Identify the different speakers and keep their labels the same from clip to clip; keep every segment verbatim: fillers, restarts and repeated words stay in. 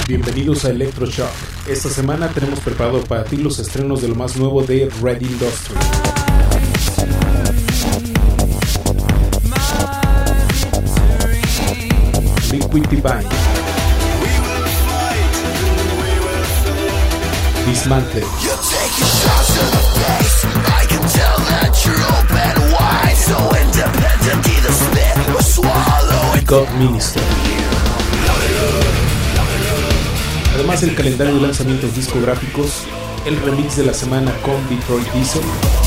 Speaker 1: Bienvenidos a Electroshock. Esta semana tenemos preparado para ti los estrenos de lo más nuevo de Red Industry, Liquid Divine, Dismantle, God Minister. Además, el calendario de lanzamientos discográficos, el remix de la semana con Detroit Diesel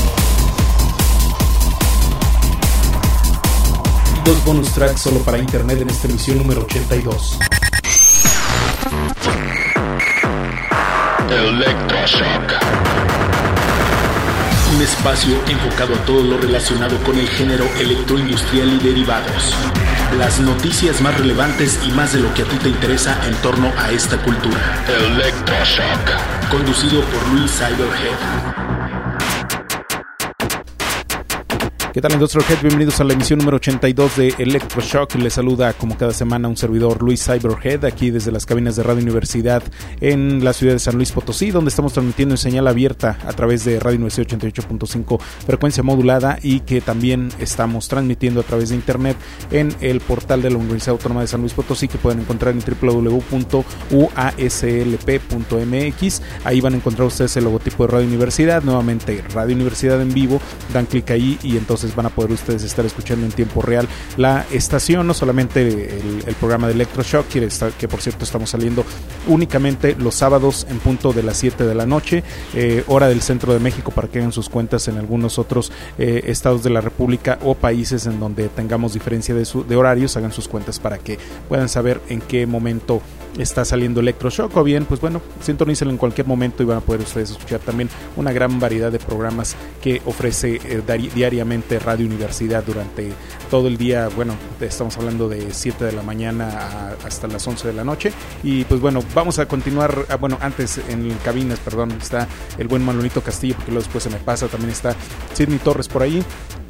Speaker 1: y dos bonus tracks solo para internet en esta emisión número ochenta y dos.
Speaker 2: Electroshock, un espacio enfocado a todo lo relacionado con el género electroindustrial y derivados. Las noticias más relevantes y más de lo que a ti te interesa en torno a esta cultura. Electroshock, conducido por Luis Cyberhead.
Speaker 1: ¿Qué tal, Industrial Head? Bienvenidos a la emisión número ochenta y dos de Electroshock. Les saluda como cada semana un servidor, Luis Cyberhead, aquí desde las cabinas de Radio Universidad en la ciudad de San Luis Potosí, donde estamos transmitiendo en señal abierta a través de Radio Universidad ochenta y ocho punto cinco frecuencia modulada, y que también estamos transmitiendo a través de internet en el portal de la Universidad Autónoma de San Luis Potosí, que pueden encontrar en doble u doble u doble u punto u a s l p punto m x. Ahí van a encontrar ustedes el logotipo de Radio Universidad, nuevamente Radio Universidad en vivo. Dan clic ahí y entonces van a poder ustedes estar escuchando en tiempo real la estación, no solamente el, el programa de Electroshock, que, está, que por cierto estamos saliendo únicamente los sábados en punto de las siete de la noche, eh, hora del centro de México, para que hagan sus cuentas en algunos otros eh, estados de la República o países en donde tengamos diferencia de, su, de horarios. Hagan sus cuentas para que puedan saber en qué momento está saliendo Electroshock, o bien, pues bueno, sintonícenlo en cualquier momento y van a poder ustedes escuchar también una gran variedad de programas que ofrece eh, di- diariamente Radio Universidad durante todo el día. Bueno, estamos hablando de siete de la mañana a, hasta las once de la noche. Y pues bueno, vamos a continuar. Ah, bueno, antes en cabinas, perdón, está el buen Manolito Castillo, porque luego después se me pasa. También está Sidney Torres por ahí.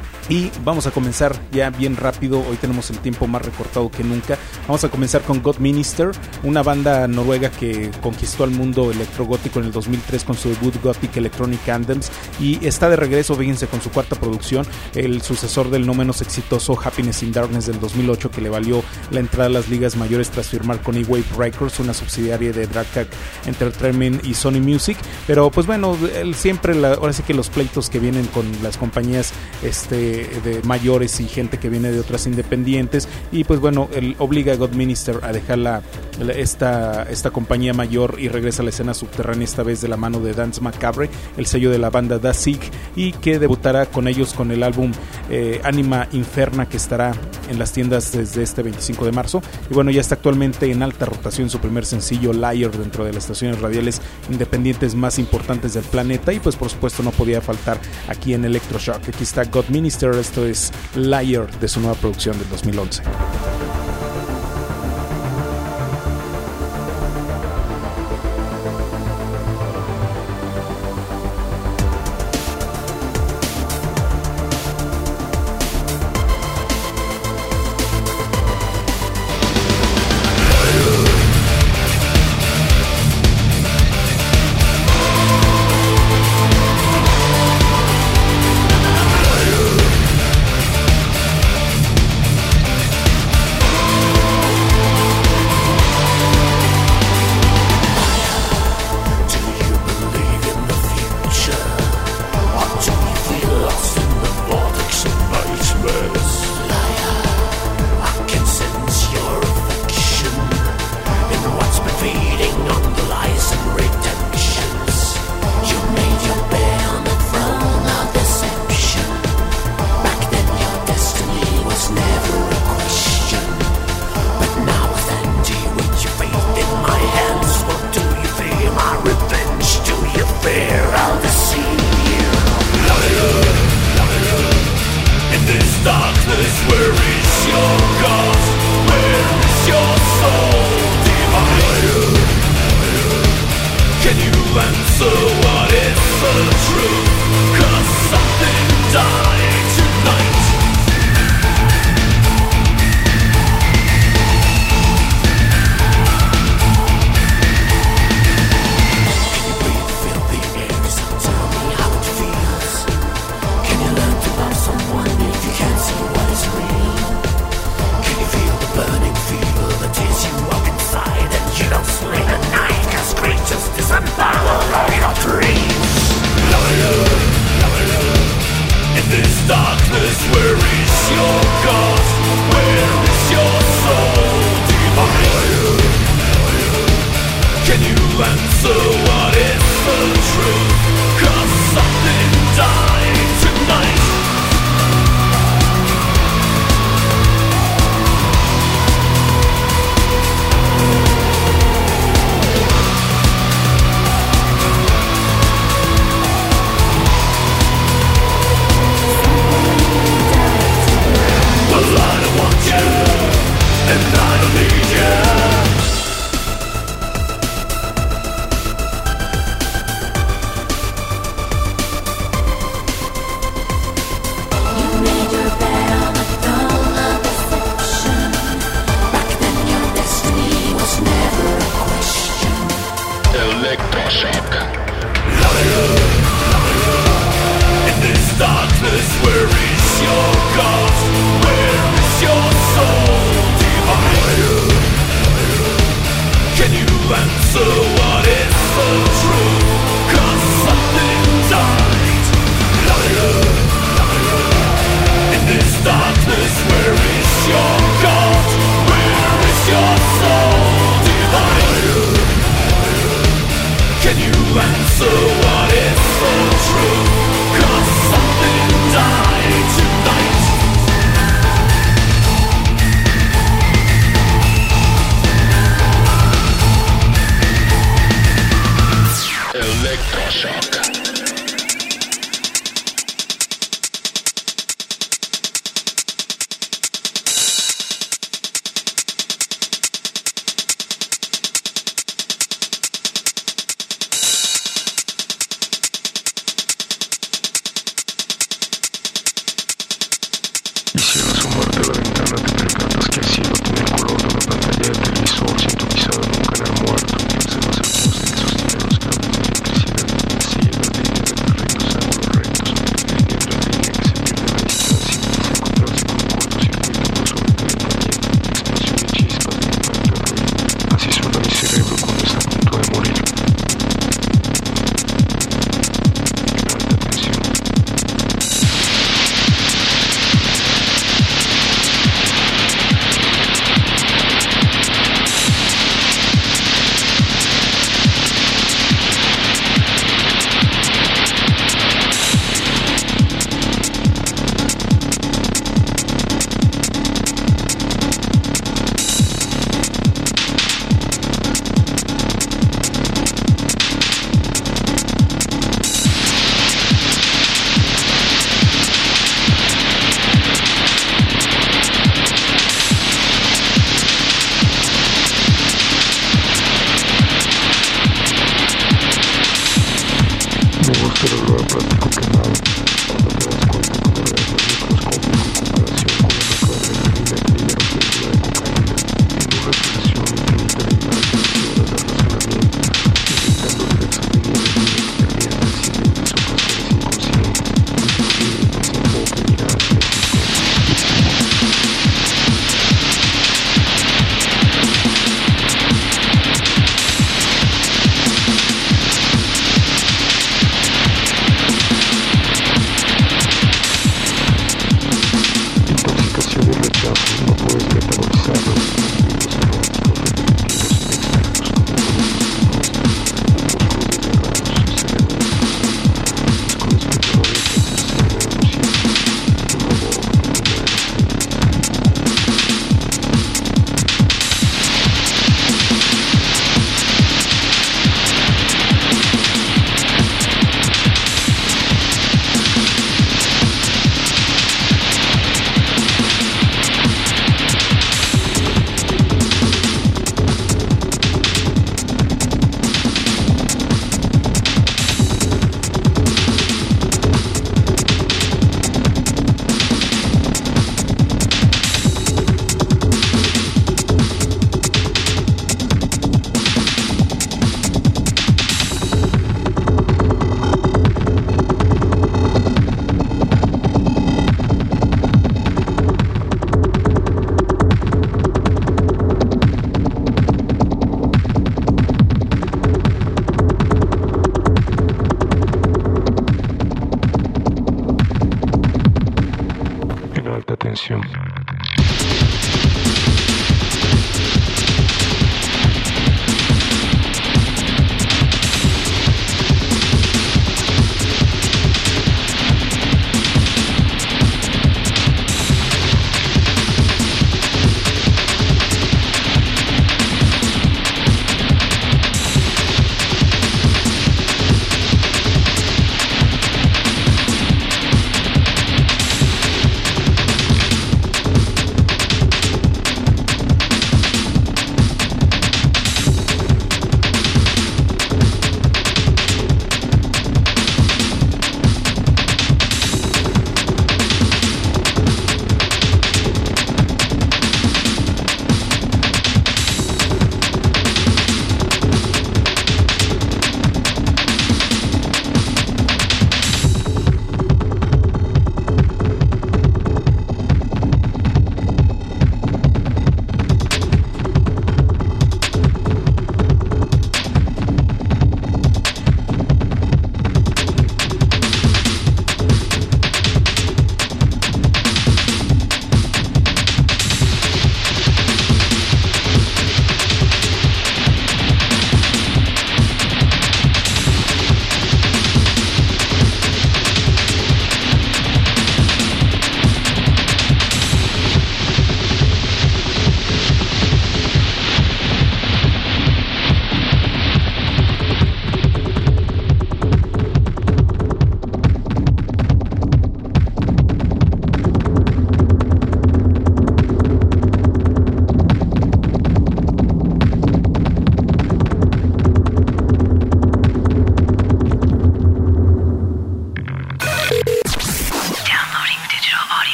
Speaker 1: Y vamos a comenzar ya bien rápido. Hoy tenemos el tiempo más recortado que nunca. Vamos a comenzar con God Minister, una banda noruega que conquistó al mundo electrogótico en el dos mil tres con su debut Gothic Electronic Anthems, y está de regreso, fíjense, con su cuarta producción, el sucesor del no menos exitoso Happiness in Darkness del dos mil ocho, que le valió la entrada a las ligas mayores tras firmar con E-Wave Records, una subsidiaria de Dragcack Entertainment y Sony Music. Pero pues bueno, él siempre, la, ahora sí que los pleitos que vienen con las compañías este de mayores y gente que viene de otras independientes, y pues bueno, él obliga a God Minister a dejar la, la, esta, esta compañía mayor y regresa a la escena subterránea, esta vez de la mano de Dance Macabre, el sello de la banda Da Sig, y que debutará con ellos con el álbum eh, Anima Inferna, que estará en las tiendas desde este veinticinco de marzo. Y bueno, ya está actualmente en alta rotación su primer sencillo, Liar, dentro de las estaciones radiales independientes más importantes del planeta, y pues por supuesto no podía faltar aquí en Electroshock. Aquí está God Minister, esto es Liar, de su nueva producción del dos mil once.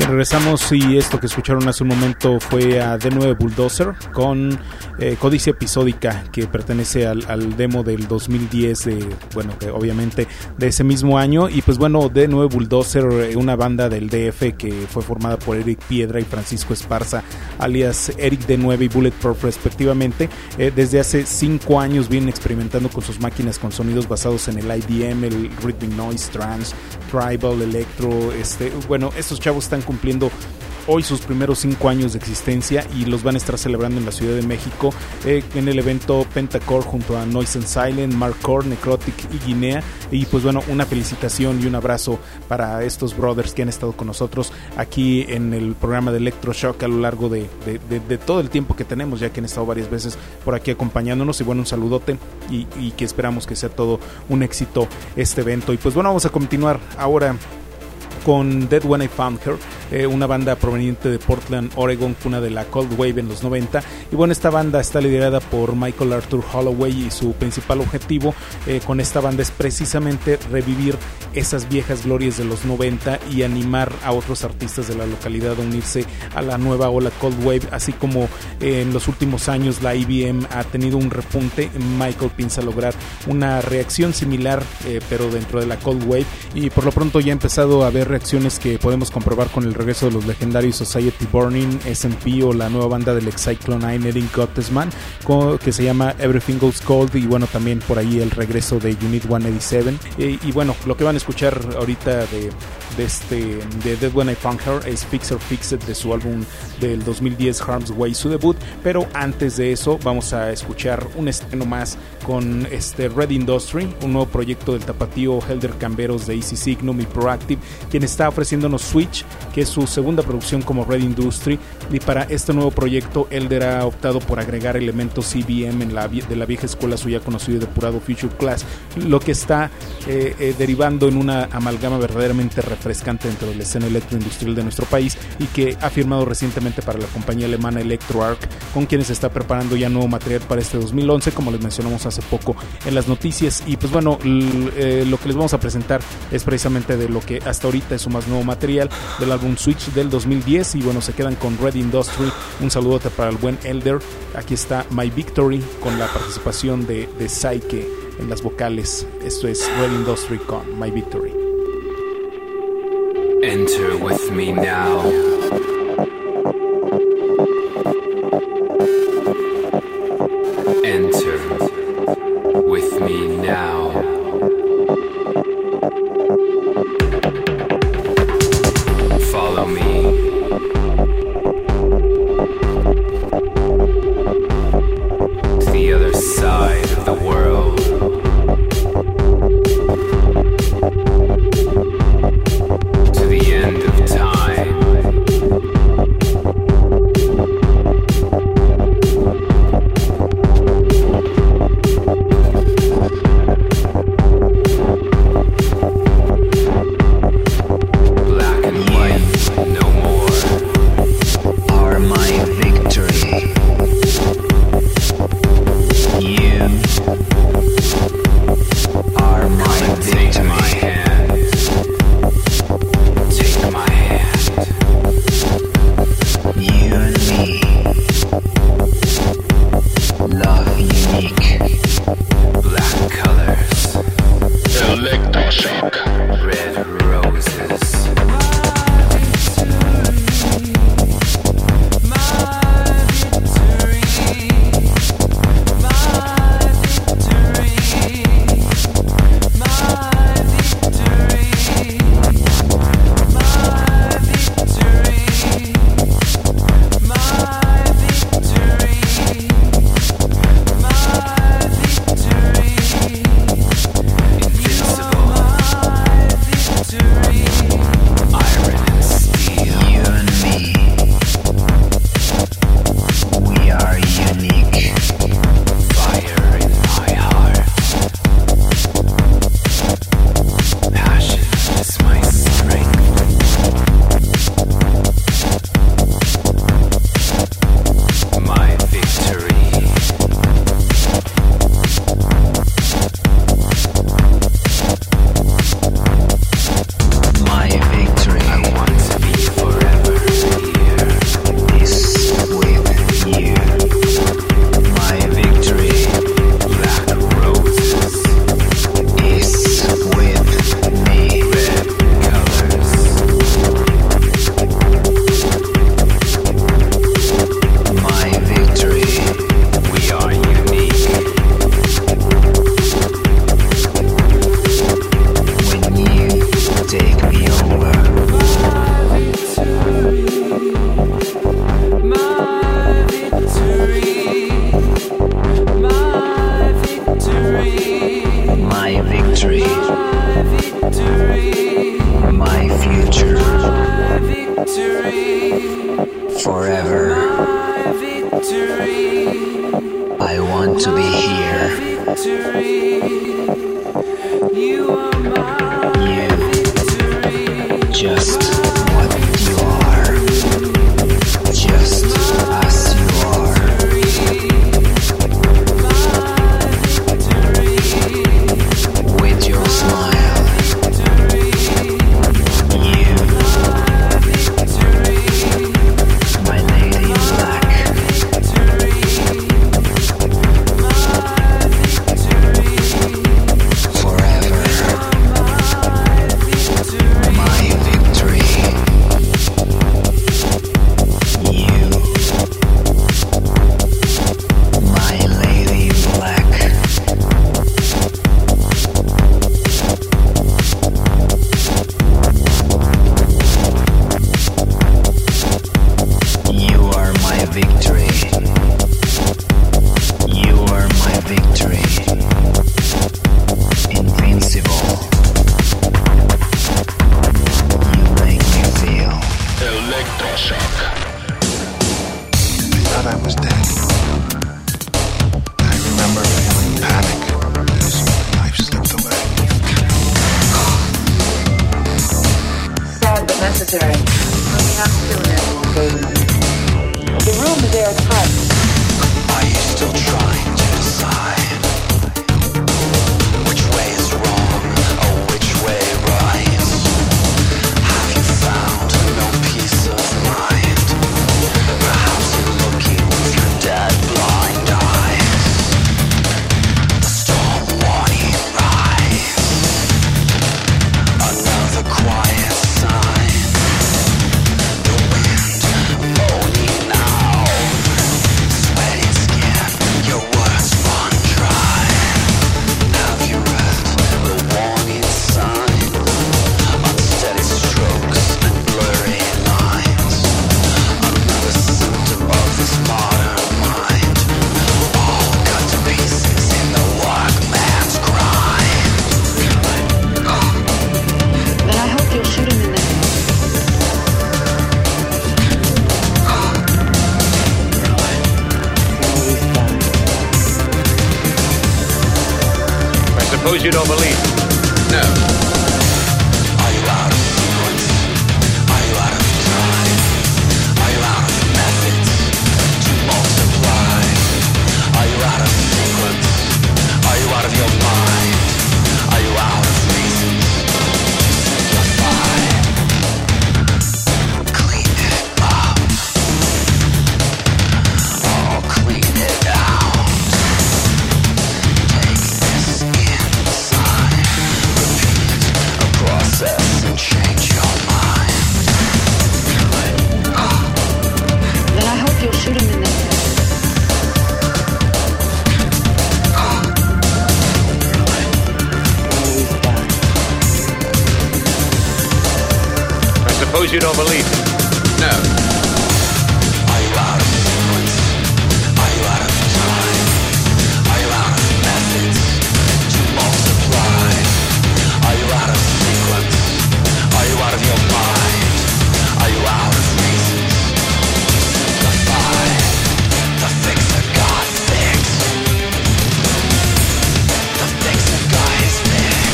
Speaker 1: Bien, regresamos y esto que escucharon hace un momento fue a D nueve Bulldozer con eh, Codicia Episódica, que pertenece al, al demo del dos mil diez, de, bueno, de, obviamente de ese mismo año. Y pues bueno, D nueve Bulldozer, una banda del D F que fue formada por Eric Piedra y Francisco Esparza, alias Eric D nueve y Bulletproof respectivamente. Eh, desde hace cinco años vienen experimentando con sus máquinas con sonidos basados en el I D M, el Rhythmic Noise, Trance, Tribal, Electro. Este, bueno, estos chavos están cumpliendo hoy sus primeros cinco años de existencia y los van a estar celebrando en la Ciudad de México eh, en el evento Pentacore junto a Noise and Silent, Markcore, Necrotic y Guinea. Y pues bueno, una felicitación y un abrazo para estos brothers que han estado con nosotros aquí en el programa de Electroshock a lo largo de, de, de, de todo el tiempo que tenemos, ya que han estado varias veces por aquí acompañándonos. Y bueno, un saludote y, y que esperamos que sea todo un éxito este evento. Y pues bueno, vamos a continuar ahora con Dead When I Found Her, eh, una banda proveniente de Portland, Oregon, cuna de la Cold Wave en los noventa. Y bueno, esta banda está liderada por Michael Arthur Holloway y su principal objetivo eh, con esta banda es precisamente revivir esas viejas glorias de los noventa y animar a otros artistas de la localidad a unirse a la nueva ola Cold Wave. Así como eh, en los últimos años la I B M ha tenido un repunte, Michael piensa lograr una reacción similar, eh, pero dentro de la Cold Wave. Y por lo pronto ya ha empezado a haber reacciones que podemos comprobar con el regreso de los legendarios Society Burning, S and P o la nueva banda del ex Cyclone nine, Erin Gottesman, que se llama Everything Goes Cold. Y bueno, también por ahí el regreso de Unit ciento ochenta y siete. Y, y bueno, lo que van a escuchar ahorita de, de este de Dead When I Found Her es Fix or Fix It, de su álbum del dos mil diez Harm's Way, su debut. Pero antes de eso vamos a escuchar un estreno más con este Red Industry, un nuevo proyecto del tapatío Helder Camberos de Easy Signum y Proactive, quien está ofreciéndonos Switch, que es su segunda producción como Red Industry. Y para este nuevo proyecto Helder ha optado por agregar elementos C B M en la, de la vieja escuela suya conocido y depurado Future Class, lo que está eh, eh, derivando en una amalgama verdaderamente refrescante dentro de la escena electroindustrial de nuestro país, y que ha firmado recientemente para la compañía alemana ElectroArc, con quienes está preparando ya nuevo material para este dos mil once, como les mencionamos hace poco en las noticias. Y pues bueno, l- eh, lo que les vamos a presentar es precisamente de lo que hasta ahorita es su más nuevo material, del álbum Switch del dos mil diez. Y bueno, se quedan con Red Industry. Un saludote para el buen Helder. Aquí está My Victory con la participación de, de Psyche en las vocales. Esto es Red Industry con My Victory.
Speaker 3: Enter with me now. Enter with me now. Follow me. To the other side of the world. To the end of time.
Speaker 4: Forever. I want to be here. You, just what you are, just as you are. With your smile, you, my lady in black. Forever, my victory. You, my lady in black. You are my victory. You are my victory. Invincible. You make me feel.
Speaker 2: Electroshock.
Speaker 5: I thought I was dead. I remember feeling panic as my life slipped away.
Speaker 6: Sad but necessary. We have to do it. The room is airtight.
Speaker 4: Are you still trying to decide which way is wrong or which way right? Have you found no peace of mind? Perhaps you're looking with your dead blind eyes. The storm warning rise. Another quiet sign. The wind moaning out. Sweaty skin, your words run dry. Have you read the warning sign? Unsteady strokes and blurry lines. Another symptom of this modern mind. All cut to pieces in the workman's grind.
Speaker 6: Then I hope you'll shoot him in the head.
Speaker 7: I suppose you don't believe.
Speaker 2: No.
Speaker 4: Are you out of sequence? Are you out of time? Are you out of methods to multiply? Are you out of sequence? Are you out of your mind? Are you out of reasons to simplify? Clean it up. Oh, clean it out. Take this inside. Repeat a process and change your mind.
Speaker 6: Then I hope you'll shoot him in the head.
Speaker 7: I suppose you don't believe.
Speaker 2: No.
Speaker 4: Are you out of sequence? Are you out of time? Are you out of methods to multiply? Are you out of sequence? Are you out of your mind? Are you out of reasons to simplify? The fixer got fixed. The fixer got his fix.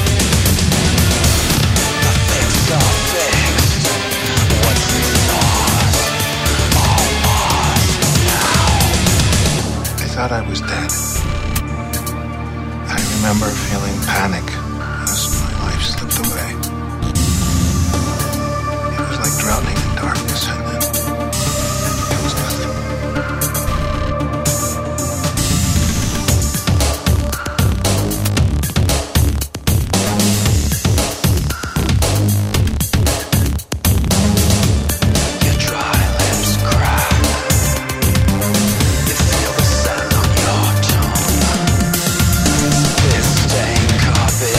Speaker 4: The fixer fixed. What's his cause? All ours now.
Speaker 5: I thought I was dead. I remember feeling panic as my life slipped away. It was like drowning in darkness, and then there was nothing.
Speaker 4: Your dry lips crack. You feel the sand on your tongue. This stained carpet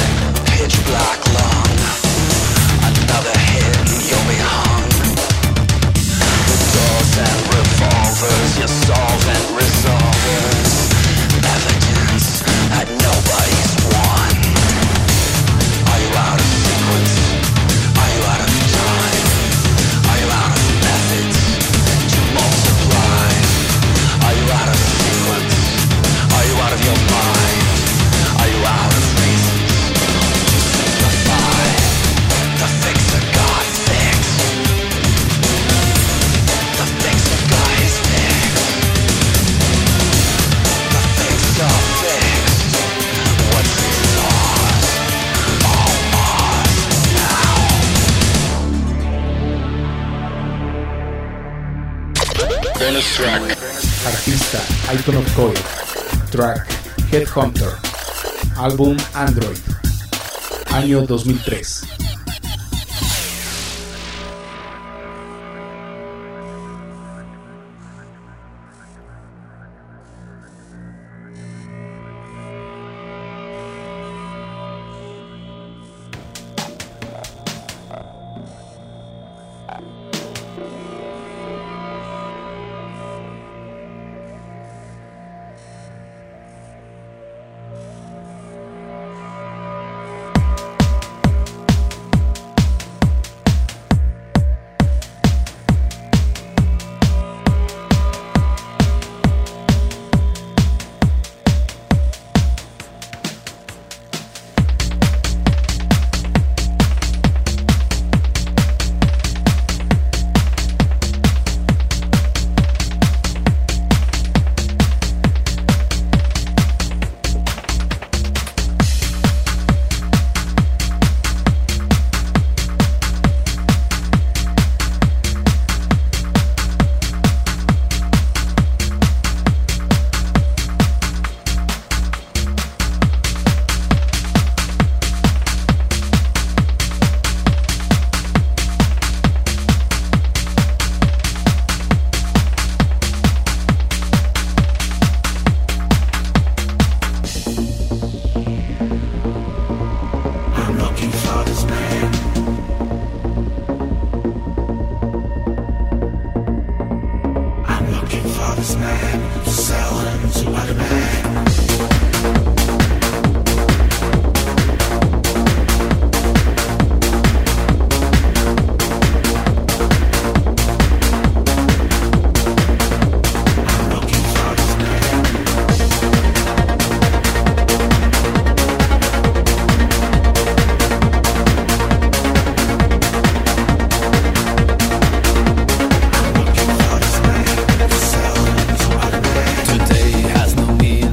Speaker 2: Bonus track.
Speaker 1: Artista Icon of Coil. Track Headhunter. Álbum Android. Año dos mil tres.
Speaker 8: Today has no meaning.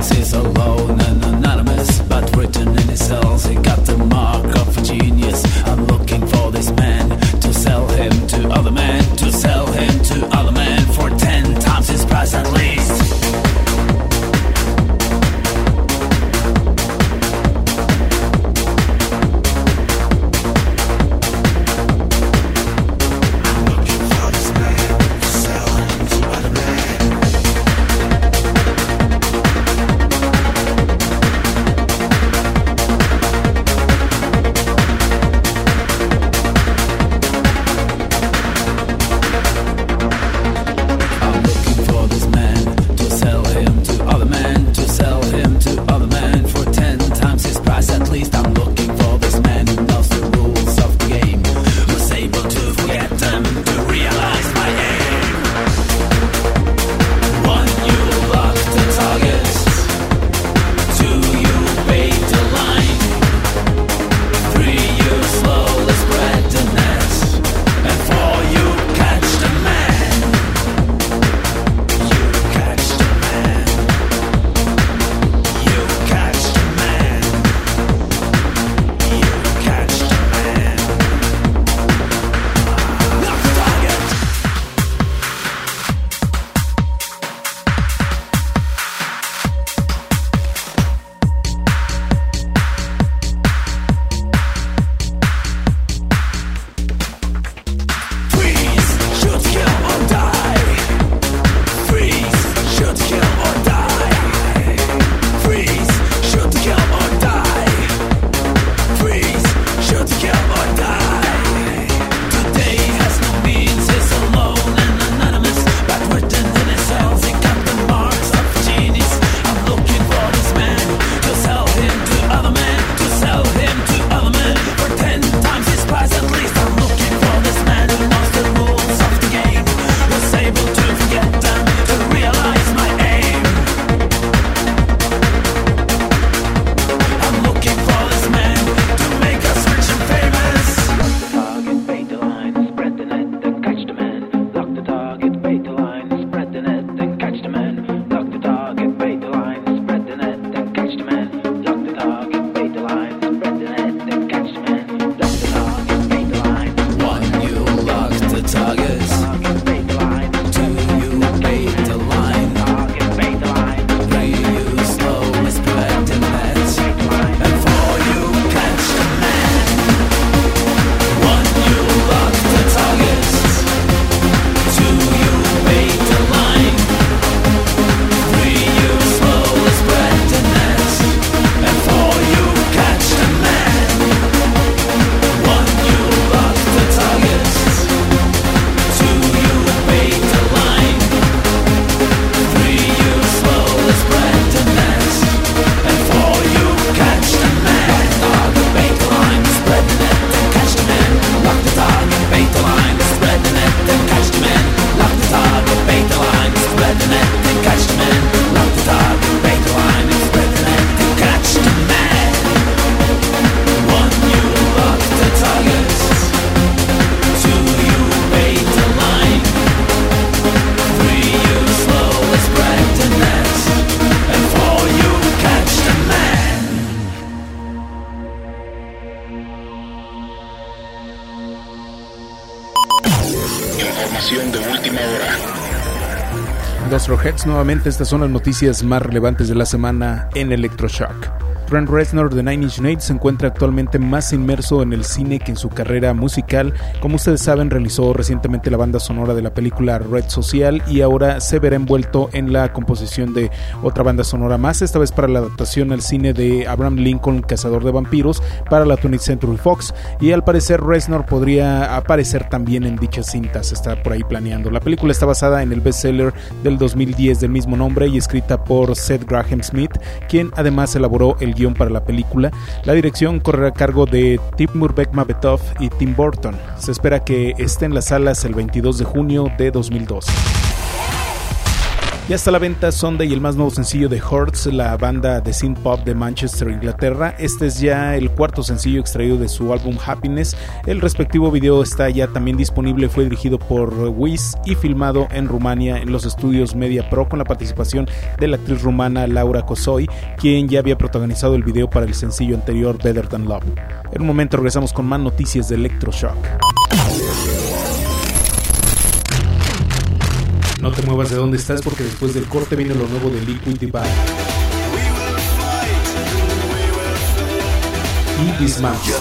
Speaker 2: Información de última hora.
Speaker 1: Industrial Heads, nuevamente estas son las noticias más relevantes de la semana en Electroshock. Trent Reznor de Nine Inch Nails se encuentra actualmente más inmerso en el cine que en su carrera musical. Como ustedes saben, realizó recientemente la banda sonora de la película Red Social y ahora se verá envuelto en la composición de otra banda sonora más, esta vez para la adaptación al cine de Abraham Lincoln, Cazador de Vampiros, para la twentieth Century Fox, y al parecer Reznor podría aparecer también en dichas cintas, está por ahí planeando. La película está basada en el bestseller del dos mil diez del mismo nombre y escrita por Seth Graham Smith, quien además elaboró el guión para la película. La dirección correrá a cargo de Timur Bekmambetov y Tim Burton. Se espera que esté en las salas el veintidós de junio de dos mil dos. Ya está a la venta Sunday, el más nuevo sencillo de Hurts, la banda de synth pop de Manchester, Inglaterra. Este es ya el cuarto sencillo extraído de su álbum Happiness. El respectivo video está ya también disponible, fue dirigido por Wiz y filmado en Rumania en los estudios Media Pro con la participación de la actriz rumana Laura Kosoi, quien ya había protagonizado el video para el sencillo anterior Better Than Love. En un momento regresamos con más noticias de Electroshock. No te muevas de donde estás porque después del corte viene lo nuevo de Liquid Divide y Dismantle.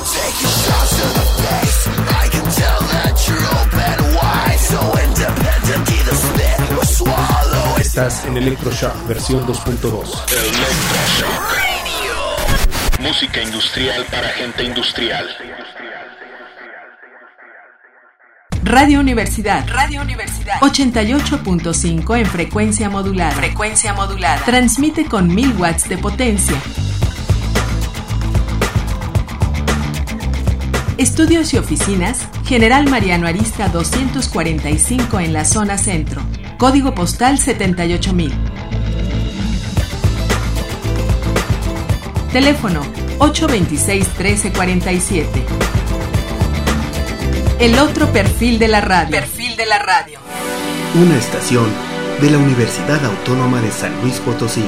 Speaker 1: Estás en Electroshock versión dos punto dos.
Speaker 2: Electroshock. Música industrial para gente industrial.
Speaker 8: Radio Universidad. Radio Universidad. ochenta y ocho punto cinco en frecuencia modulada. Frecuencia modulada. Transmite con mil watts de potencia. Estudios y oficinas, General Mariano Arista doscientos cuarenta y cinco en la zona centro. Código postal setenta y ocho mil. Teléfono ocho veintiséis, trece cuarenta y siete. El otro perfil de la radio. Perfil de la radio.
Speaker 9: Una estación de la Universidad Autónoma de San Luis Potosí.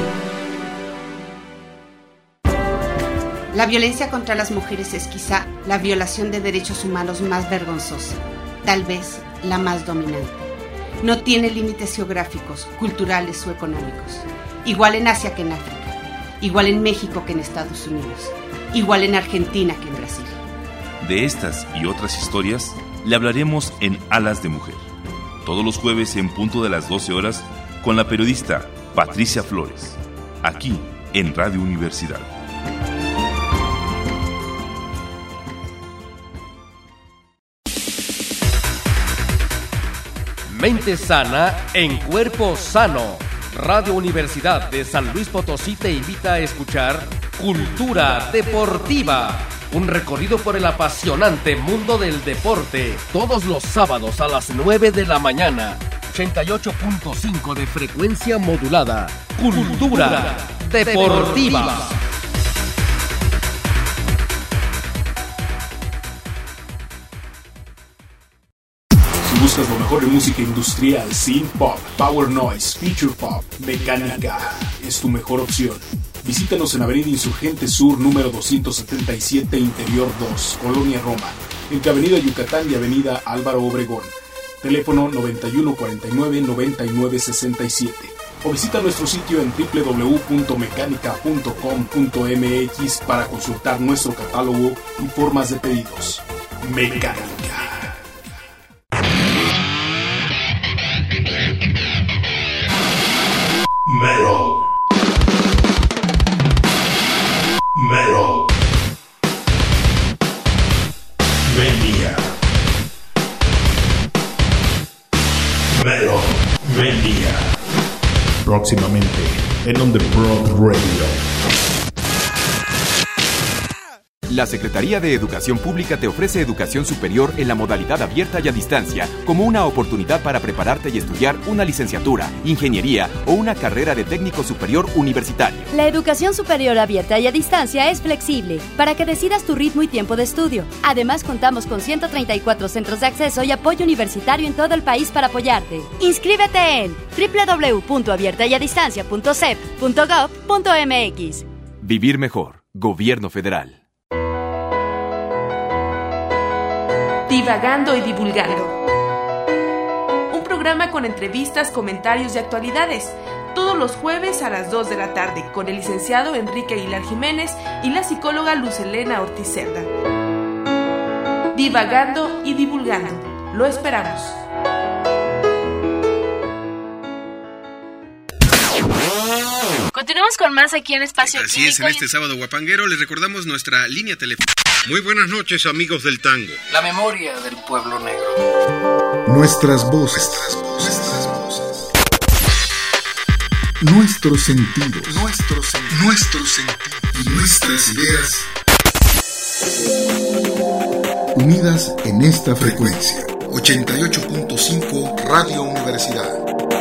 Speaker 10: La violencia contra las mujeres es quizá la violación de derechos humanos más vergonzosa, tal vez la más dominante. No tiene límites geográficos, culturales o económicos. Igual en Asia que en África, igual en México que en Estados Unidos, igual en Argentina que en Brasil.
Speaker 11: De estas y otras historias le hablaremos en Alas de Mujer, todos los jueves en punto de las doce horas con la periodista Patricia Flores, aquí en Radio Universidad.
Speaker 12: Mente sana en cuerpo sano. Radio Universidad de San Luis Potosí te invita a escuchar Cultura Deportiva. Un recorrido por el apasionante mundo del deporte. Todos los sábados a las nueve de la mañana. ochenta y ocho punto cinco de frecuencia modulada. Cultura, Cultura Deportiva. Deportiva.
Speaker 2: Si buscas lo mejor de música industrial, synth pop, power noise, feature pop, mecánica, es tu mejor opción. Visítanos en Avenida Insurgente Sur, número doscientos setenta y siete, Interior dos, Colonia Roma, entre Avenida Yucatán y Avenida Álvaro Obregón. Teléfono noventa y uno cuarenta y nueve, noventa y nueve sesenta y siete. O visita nuestro sitio en doble u doble u doble u punto mecánica punto com punto m x para consultar nuestro catálogo y formas de pedidos. Mecánica. Metal. Metal. Mania. Metal Mania. Próximamente en On The Broad Radio.
Speaker 13: La Secretaría de Educación Pública te ofrece educación superior en la modalidad abierta y a distancia como una oportunidad para prepararte y estudiar una licenciatura, ingeniería o una carrera de técnico superior universitario.
Speaker 14: La educación superior abierta y a distancia es flexible para que decidas tu ritmo y tiempo de estudio. Además, contamos con ciento treinta y cuatro centros de acceso y apoyo universitario en todo el país para apoyarte. Inscríbete en doble u doble u doble u punto abierta y a distancia punto c e p punto gov punto m x.
Speaker 13: Vivir mejor. Gobierno Federal.
Speaker 8: Divagando y divulgando.
Speaker 15: programa con entrevistas, comentarios y actualidades. Todos los jueves a las dos de la tarde con el licenciado Enrique Aguilar Jiménez y la psicóloga Luz Helena Ortiz Cerda. Divagando y divulgando. Lo esperamos.
Speaker 16: Continuamos con más aquí en Espacio
Speaker 17: Así
Speaker 16: Químico.
Speaker 17: es, en este sábado guapanguero les recordamos nuestra línea telefónica.
Speaker 18: Muy buenas noches, amigos del tango.
Speaker 19: La memoria del pueblo negro.
Speaker 5: Nuestras voces, nuestras voces. Nuestros sentidos, nuestros sentidos, nuestros sentidos, nuestras ideas unidas en esta frecuencia. ochenta y ocho punto cinco Radio Universidad.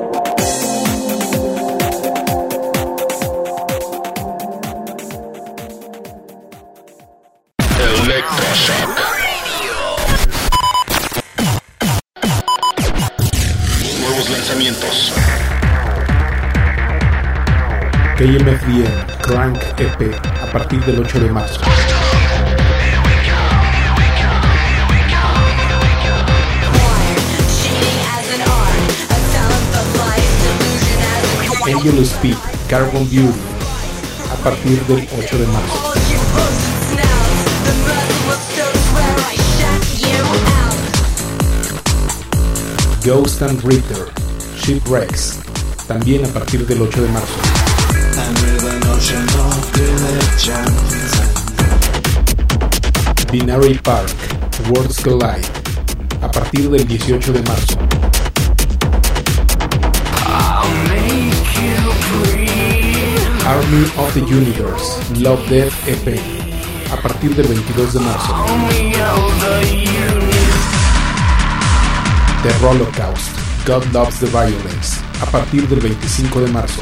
Speaker 2: Electroshock. Nuevos lanzamientos.
Speaker 1: K M F D M Crank E P a partir del ocho de marzo. Angel Speed Carbon Beauty a partir del ocho de marzo. Ghost and Ritter Shipwrecks también a partir del ocho de marzo. Binary Park Worlds Collide a partir del dieciocho de marzo. Army of the Universe Love Death E P a partir del veintidós de marzo. The Holocaust God Loves the Violence a partir del veinticinco de marzo.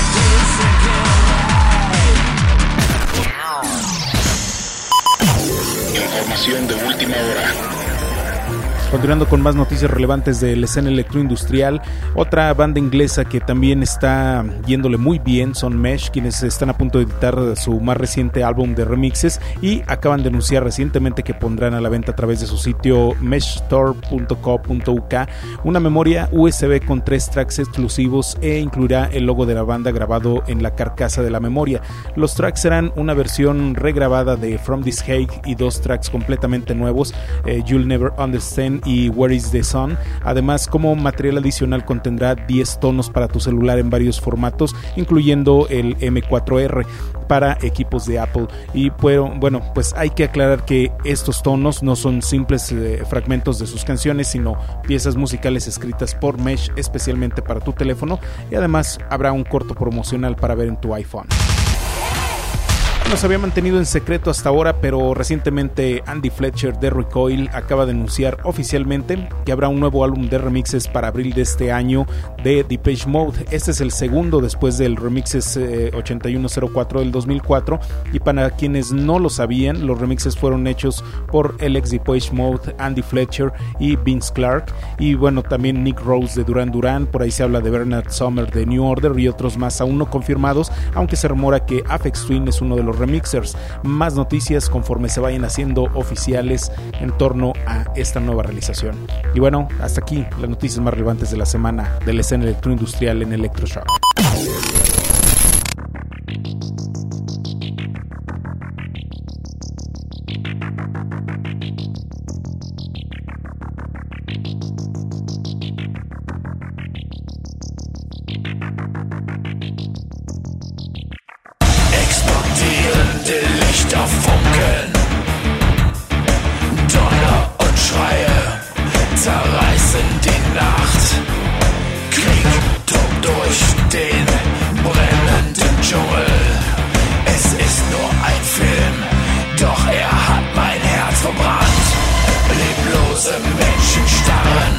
Speaker 2: Información de última hora.
Speaker 1: Continuando con más noticias relevantes de la escena electroindustrial, otra banda inglesa que también está yéndole muy bien son Mesh, quienes están a punto de editar su más reciente álbum de remixes y acaban de anunciar recientemente que pondrán a la venta a través de su sitio mesh store punto co punto u k una memoria U S B con tres tracks exclusivos e incluirá el logo de la banda grabado en la carcasa de la memoria. Los tracks serán una versión regrabada de From This Hague y dos tracks completamente nuevos, eh, You'll Never Understand y Where Is the Sun. Además, como material adicional contendrá diez tonos para tu celular en varios formatos, incluyendo el M cuatro R para equipos de Apple. Y bueno, bueno pues hay que aclarar que estos tonos no son simples eh, fragmentos de sus canciones, sino piezas musicales escritas por Mesh especialmente para tu teléfono, y además habrá un corto promocional para ver en tu iPhone. Nos había mantenido en secreto hasta ahora, pero recientemente Andy Fletcher de Recoil acaba de anunciar oficialmente que habrá un nuevo álbum de remixes para abril de este año de Depeche Mode. Este es el segundo después del remixes eh, ochenta y uno cero cuatro del dos mil cuatro, y para quienes no lo sabían, los remixes fueron hechos por el ex Depeche Mode Andy Fletcher y Vince Clarke, y bueno, también Nick Rose de Duran Duran. Por ahí se habla de Bernard Sumner de New Order y otros más aún no confirmados, aunque se rumora que Aphex Twin es uno de los remixers. Más noticias conforme se vayan haciendo oficiales en torno a esta nueva realización. Y bueno, hasta aquí las noticias más relevantes de la semana de la escena electroindustrial en Electroshock.
Speaker 4: Explodierende Lichterfunken, Donner und Schreie zerreißen die Nacht. Krieg tobt durch den brennenden Dschungel. Es ist nur ein Film, doch er hat mein Herz verbrannt. Leblose Menschen starren,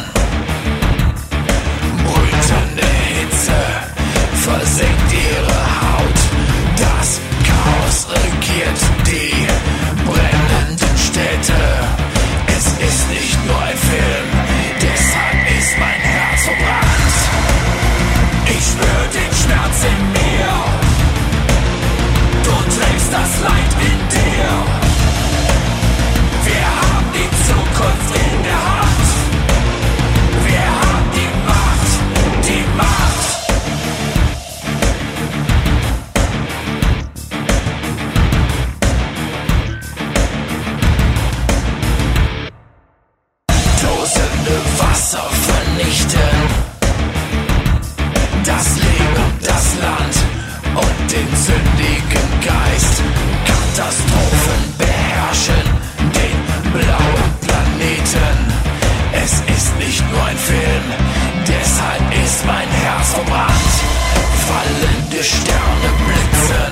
Speaker 4: brütende Hitze versenkt ihre Haut. Das Chaos regiert die brennenden Städte. Es ist nicht nur ein Film, deshalb ist mein Herz verbrannt. Ich spür den Schmerz in mir, nicht nur ein Film, deshalb ist mein Herz verbrannt. Fallende Sterne blitzen,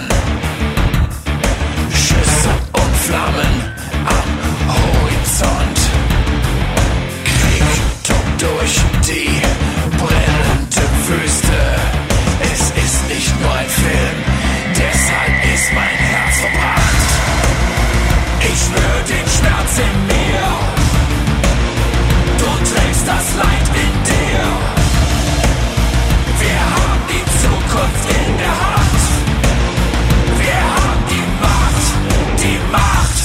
Speaker 4: Schüsse und Flammen am Horizont. Krieg tobt durch die brennende Wüste. Es ist nicht nur ein Film, deshalb ist mein Herz verbrannt. Ich spür den Schmerz in mir, du trägst das Leid in dir. Wir haben die Zukunft in der Hand. Wir haben die Macht, die Macht.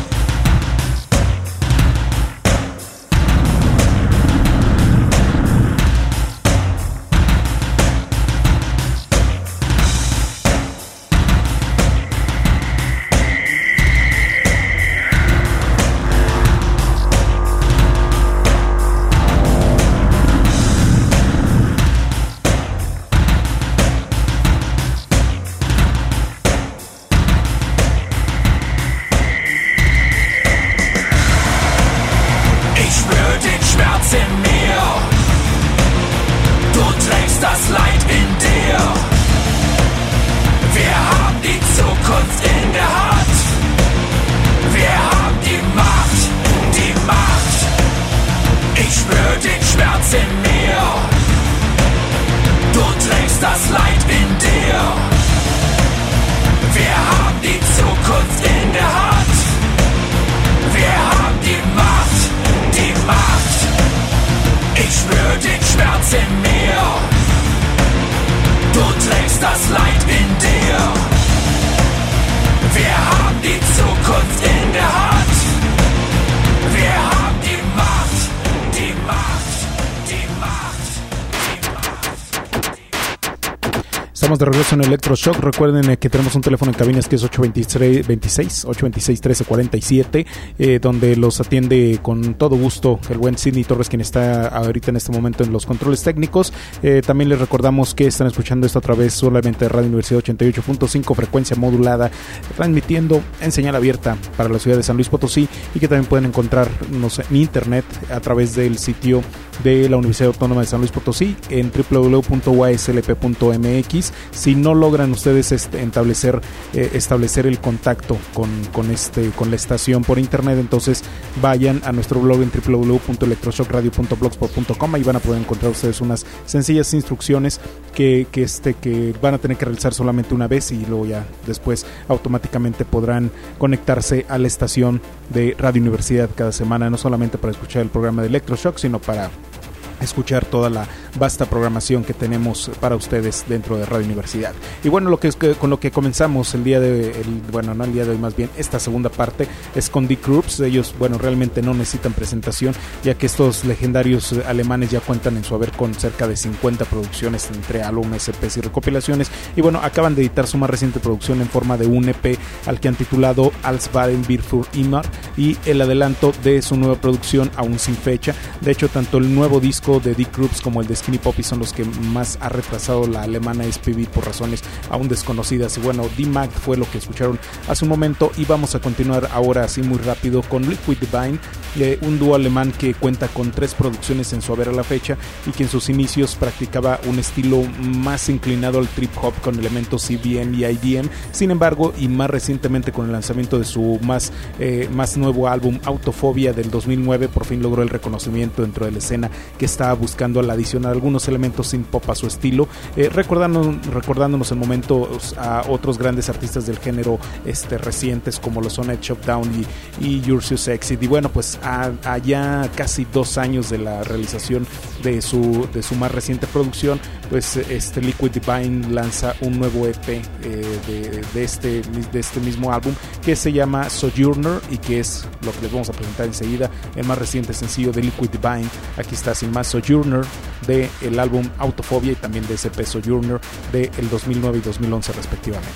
Speaker 1: De regreso en Electroshock. Recuerden eh, que tenemos un teléfono en cabinas que es ocho veintiséis, ocho veintiséis, trece cuarenta y siete, eh, donde los atiende con todo gusto el buen Sidney Torres, quien está ahorita en este momento en los controles técnicos. Eh, también les recordamos que están escuchando esto a través solamente de Radio Universidad ochenta y ocho punto cinco, frecuencia modulada, transmitiendo en señal abierta para la ciudad de San Luis Potosí, y que también pueden encontrarnos en internet a través del sitio de la Universidad Autónoma de San Luis Potosí en doble u doble u doble u punto u a s l p punto m x. Si no logran ustedes este, establecer eh, establecer el contacto con, con este con la estación por internet, entonces vayan a nuestro blog en doble u doble u doble u punto electroshock radio punto blogspot punto com. Ahí van a poder encontrar ustedes unas sencillas instrucciones que, que, este, que van a tener que realizar solamente una vez, y luego ya después automáticamente podrán conectarse a la estación de Radio Universidad cada semana, no solamente para escuchar el programa de Electroshock, sino para escuchar toda la vasta programación que tenemos para ustedes dentro de Radio Universidad. Y bueno, lo que es que, con lo que comenzamos el día de el, bueno, no el día de hoy, más bien esta segunda parte, es con Die Krupps. Ellos, bueno, realmente no necesitan presentación, ya que estos legendarios alemanes ya cuentan en su haber con cerca de cincuenta producciones entre álbumes, E Pes y recopilaciones. Y bueno, acaban de editar su más reciente producción en forma de un E P al que han titulado Als waren wir für immer, y el adelanto de su nueva producción aún sin fecha. De hecho, tanto el nuevo disco de Die Krupps como el de Skinny Puppy son los que más ha retrasado la alemana S P V por razones aún desconocidas. Y bueno, D-Mag fue lo que escucharon hace un momento, y vamos a continuar ahora así muy rápido con Liquid Divine, eh, un dúo alemán que cuenta con tres producciones en su haber a la fecha, y que en sus inicios practicaba un estilo más inclinado al trip hop con elementos C B M y I D M. Sin embargo, y más recientemente con el lanzamiento de su más, eh, más nuevo álbum Autophobia del dos mil nueve, por fin logró el reconocimiento dentro de la escena que estaba buscando al adicionar algunos elementos synth pop a su estilo, eh, recordándonos, recordándonos en momentos a otros grandes artistas del género este, recientes como lo son Ed Shopdown y, y You're So Sexy. Y bueno, pues a, a ya casi dos años de la realización de su, de su más reciente producción, pues este Liquid Divine lanza un nuevo E P eh, de, de, este, de este mismo álbum, que se llama Sojourner, y que es lo que les vamos a presentar enseguida, el más reciente sencillo de Liquid Divine. Aquí está sin más Sojourner de el álbum Autophobia, y también de ese E P Sojourner de el dos mil nueve y dos mil once respectivamente.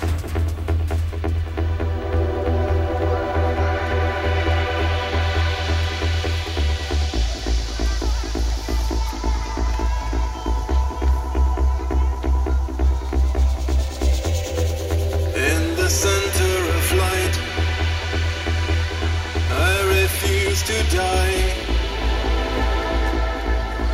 Speaker 4: To die,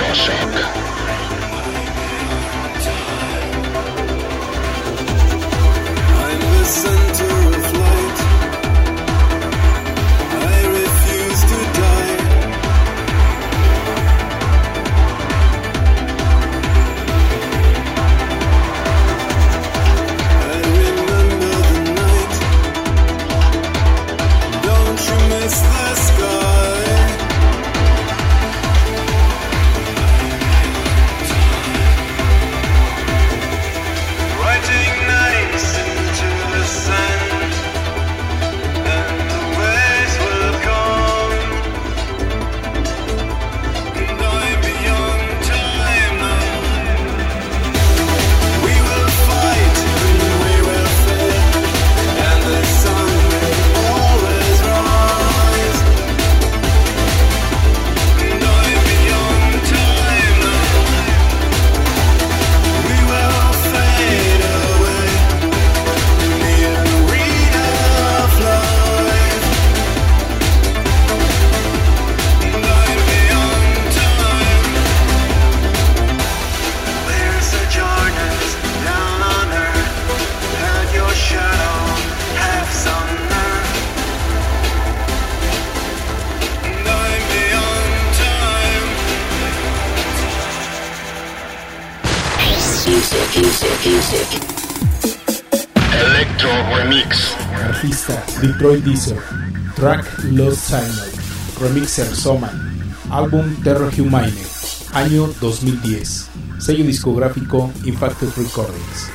Speaker 2: Electroshock.
Speaker 4: I'm the center of light. I refuse to die. I remember the night. Don't you miss the sky? Writing names into the sand, and the waves will come. And I'm beyond time now. We will fight and we will fail, and the sun will always rise. And I'm beyond time now. We will fade away in the arena of life. And I'm beyond time. There's a darkness down on earth, and your shadow halves on earth. And I'm beyond time.
Speaker 2: Music, music, music. Electro Remix.
Speaker 1: Artista Detroit Diesel. Track Lost Signal. Remixer Soman. Álbum Terror Humane. Año dos mil diez. Sello discográfico Infacted Recordings.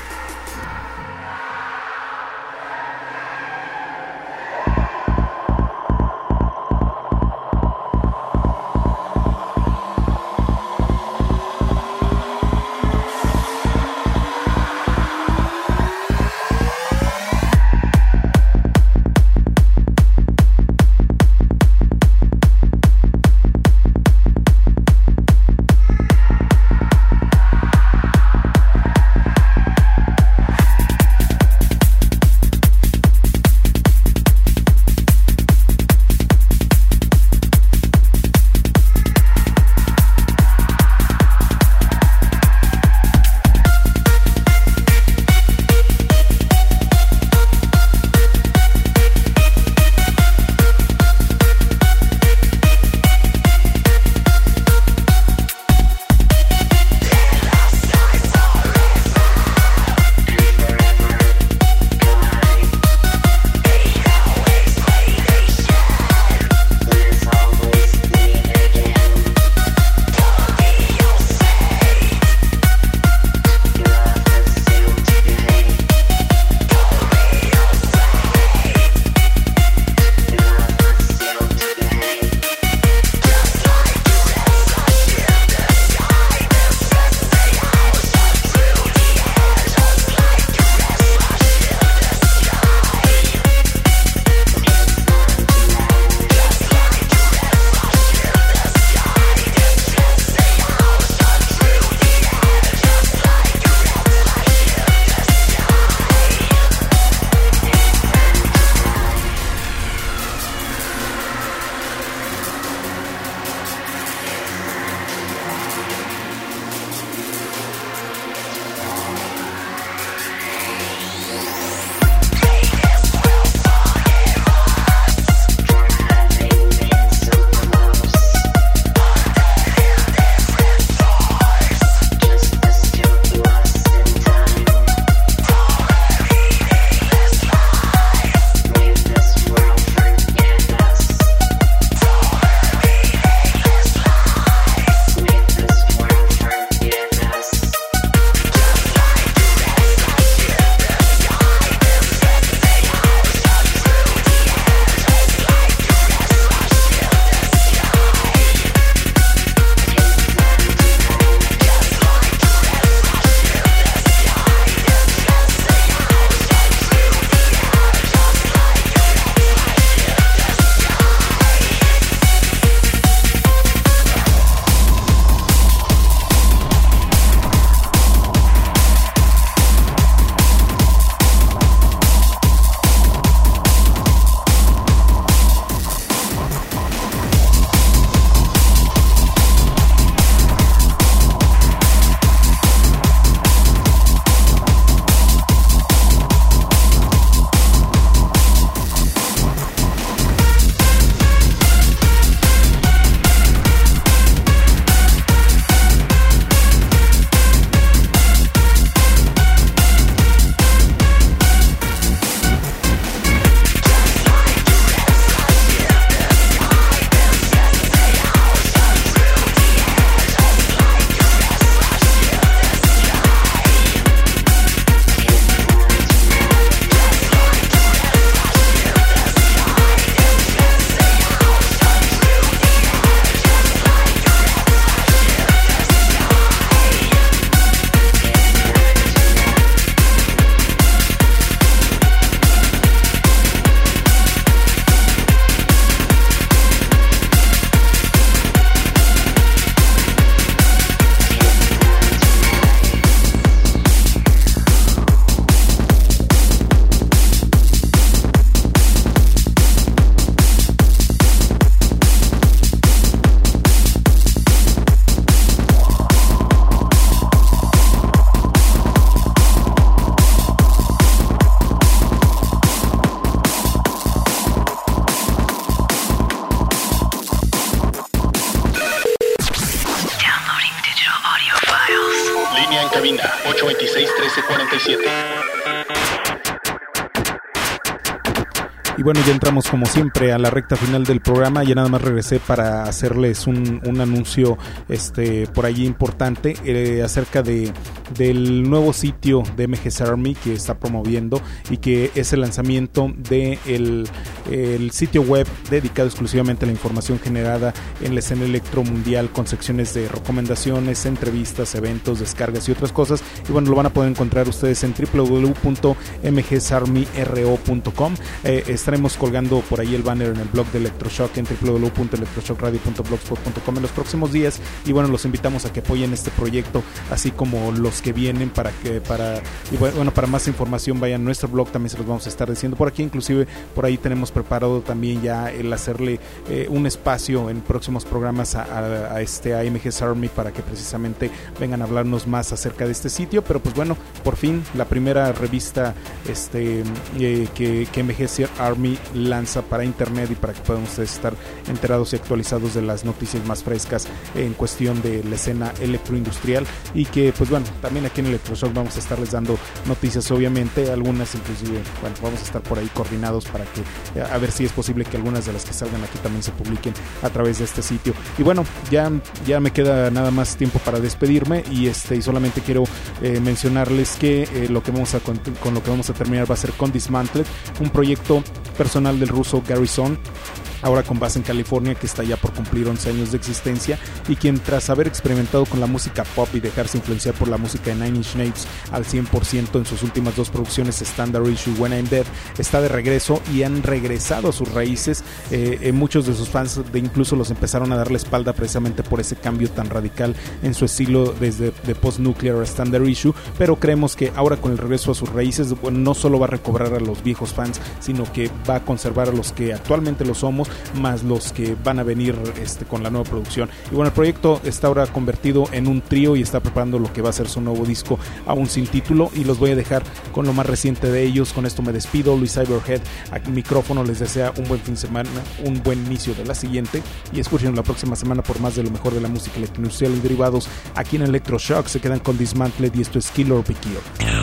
Speaker 1: Y bueno, ya entramos como siempre a la recta final del programa. Ya nada más regresé para hacerles un, un anuncio este por allí importante eh, acerca de del nuevo sitio de M G S Army que está promoviendo y que es el lanzamiento de el, el sitio web dedicado exclusivamente a la información generada en la escena electro mundial, con secciones de recomendaciones, entrevistas, eventos, descargas y otras cosas. Y bueno, lo van a poder encontrar ustedes en w w w punto m g s army r o punto com. Eh, estaremos colgando por ahí el banner en el blog de Electroshock en w w w punto electroshock radio punto blogspot punto com en los próximos días. Y bueno, los invitamos a que apoyen este proyecto, así como los que vienen, para que para y bueno, para más información vayan a nuestro blog, también se los vamos a estar diciendo por aquí. Inclusive por ahí tenemos preparado también ya el hacerle eh, un espacio en próximos programas a, a, a este a M G S Army para que precisamente vengan a hablarnos más acerca de este sitio. Pero pues bueno, por fin la primera revista este eh, que, que M G S Army lanza para internet y para que puedan ustedes estar enterados y actualizados de las noticias más frescas en cuestión de la escena electroindustrial. Y que pues bueno, también aquí en Electroshock vamos a estarles dando noticias, obviamente, algunas inclusive, bueno, vamos a estar por ahí coordinados para que a ver si es posible que algunas de las que salgan aquí también se publiquen a través de este sitio. Y bueno, ya, ya me queda nada más tiempo para despedirme y este y solamente quiero eh, mencionarles que eh, lo que vamos a con, con lo que vamos a terminar va a ser con Dismantled, un proyecto personal del ruso Gary Son, ahora con base en California, que está ya por cumplir once años de existencia, y quien tras haber experimentado con la música pop y dejarse influenciar por la música de Nine Inch Nails al cien por ciento en sus últimas dos producciones, Standard Issue y When I'm Dead, está de regreso y han regresado a sus raíces. Eh, eh, muchos de sus fans de incluso los empezaron a dar la espalda precisamente por ese cambio tan radical en su estilo desde de Post-Nuclear a Standard Issue, pero creemos que ahora con el regreso a sus raíces, bueno, no solo va a recobrar a los viejos fans, sino que va a conservar a los que actualmente lo somos, más los que van a venir este, con la nueva producción. Y bueno, el proyecto está ahora convertido en un trío y está preparando lo que va a ser su nuevo disco, aún sin título, y los voy a dejar con lo más reciente de ellos. Con esto me despido. Luis Cyberhead al micrófono, les desea un buen fin de semana, un buen inicio de la siguiente, y escuchen la próxima semana por más de lo mejor de la música electroindustrial y derivados aquí en Electroshock. Se quedan con Dismantled y esto es Kill or Be Killed.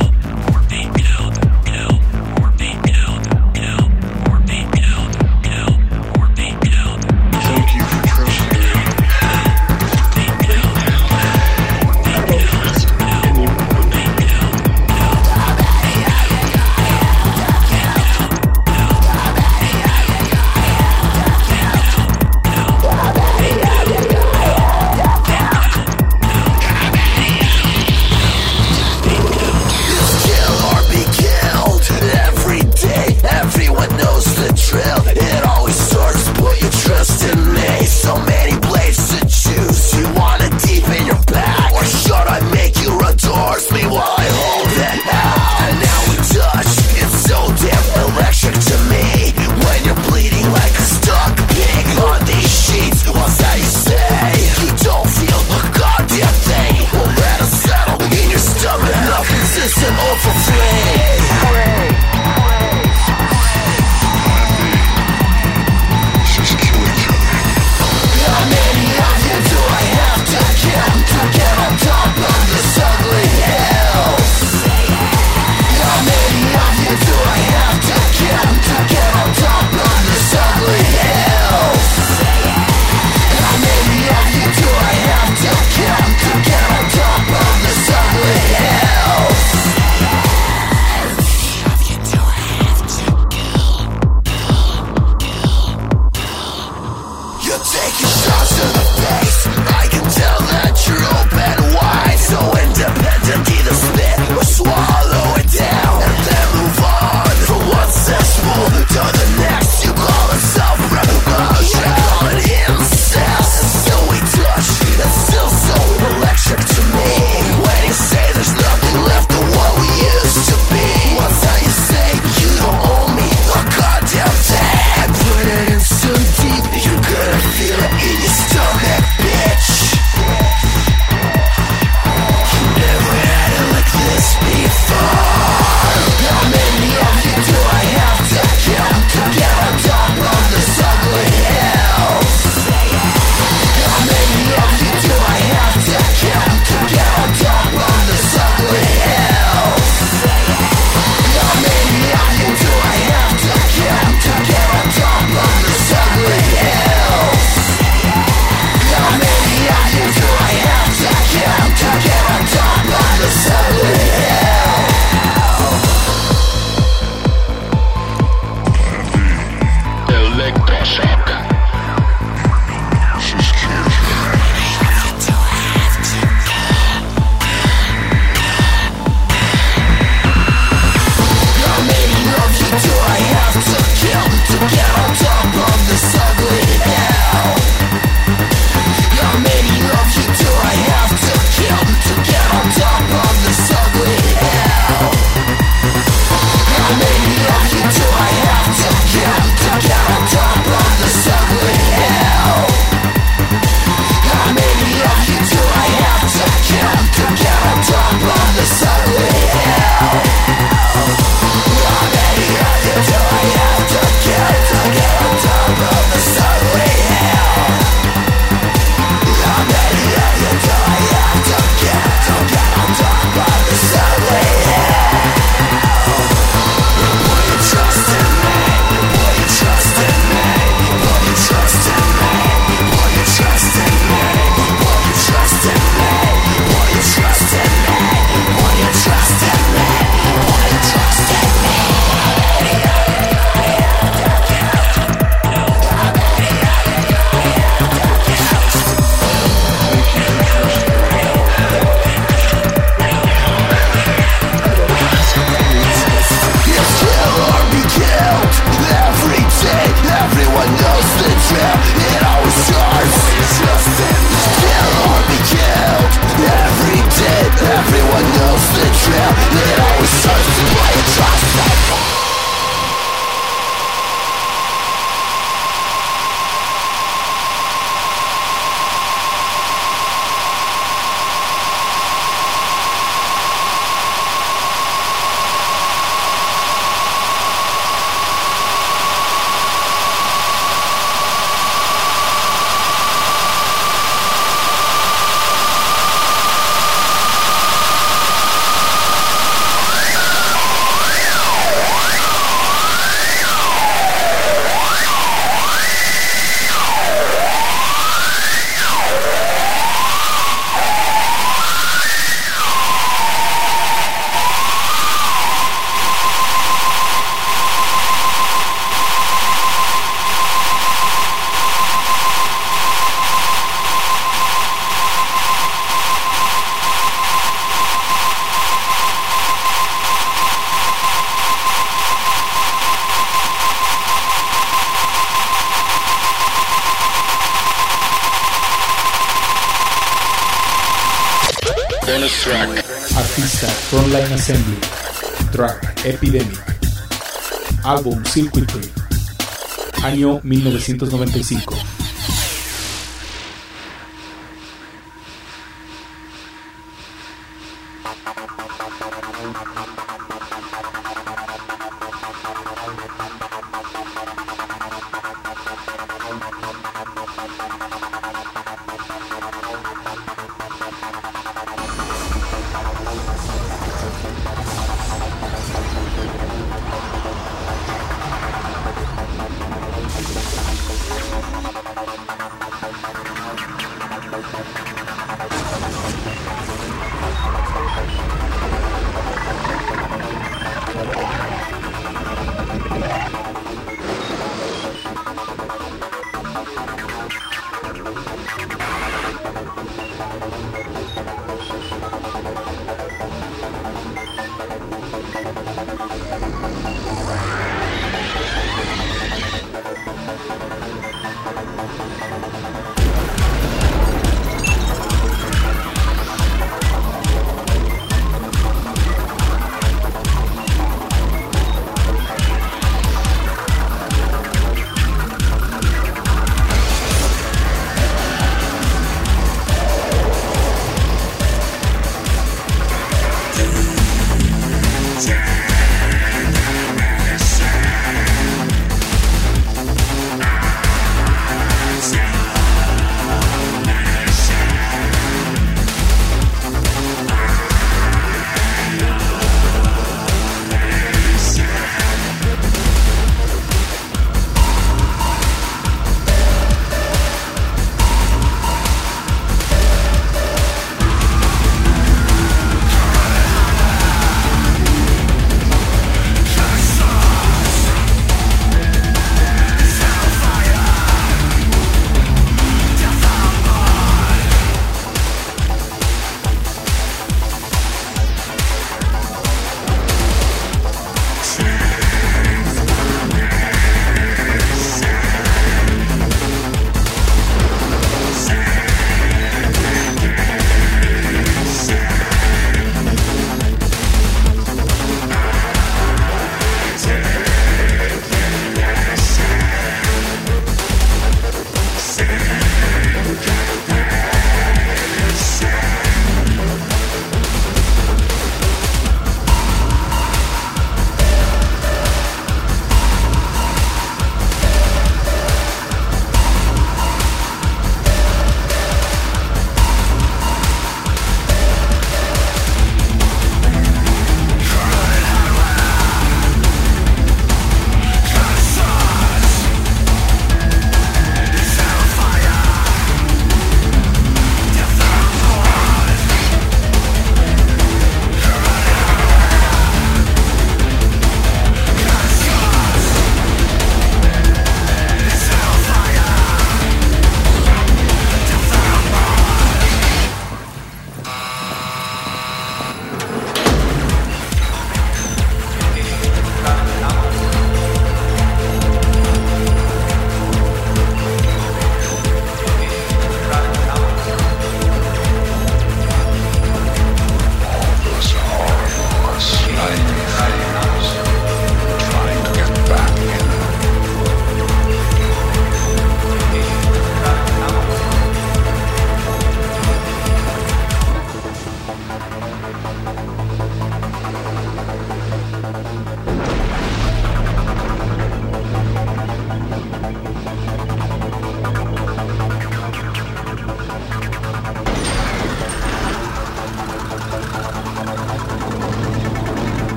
Speaker 2: Track.
Speaker 1: Artista Frontline Assembly. Track Epidemic. Álbum Circuitry. Año mil novecientos noventa y cinco.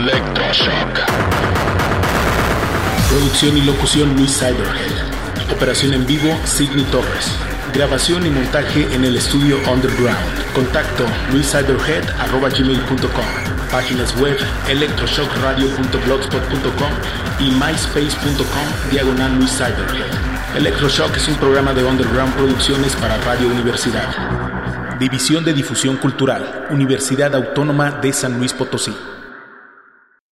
Speaker 2: Electroshock. Producción y locución Luis Cyberhead. Operación en vivo Sidney Torres. Grabación y montaje en el estudio Underground. Contacto luiscyberhead arroba gmail punto com. Páginas web electroshock radio punto blogspot punto com y myspace punto com diagonal Luis Cyberhead. Electroshock es un programa de Underground Producciones para Radio Universidad. División de Difusión Cultural, Universidad Autónoma de San Luis Potosí.